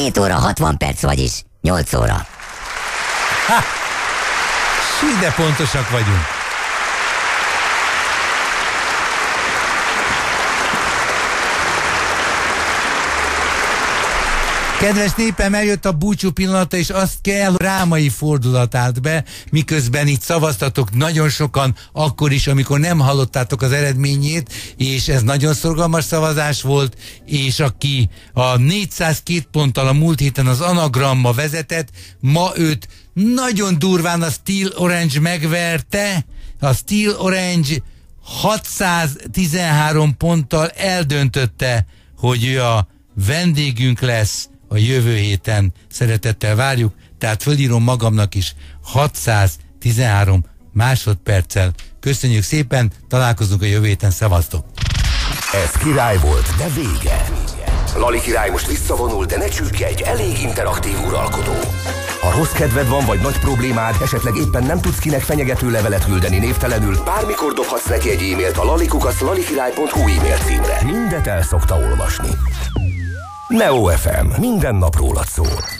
7 óra 60 perc, vagyis 8 óra. Ha! Sí, de pontosak vagyunk. Kedves népem, eljött a búcsú pillanata, és azt kell, Rámai fordulat állt be, miközben itt szavaztatok nagyon sokan, akkor is, amikor nem hallottátok az eredményét, és ez nagyon szorgalmas szavazás volt, és aki a 402 ponttal a múlt héten az Anagramma vezetett, ma őt nagyon durván a Steel Orange megverte, a Steel Orange 613 ponttal eldöntötte, hogy ő a vendégünk lesz a jövő héten. Szeretettel várjuk, tehát fölírom magamnak is 613 másodperccel. Köszönjük szépen, találkozunk a jövő héten, szevasztok! Ez király volt, de vége. Lali király most visszavonul, de ne csüggedj, elég interaktív uralkodó. Ha rossz kedved van, vagy nagy problémád, esetleg éppen nem tudsz kinek fenyegető levelet küldeni névtelenül, bármikor dobhatsz neki egy e-mailt a lalikukac@lalikirály.hu e-mail címre. Mindet el szokta olvasni. Neo FM, minden nap rólad szól.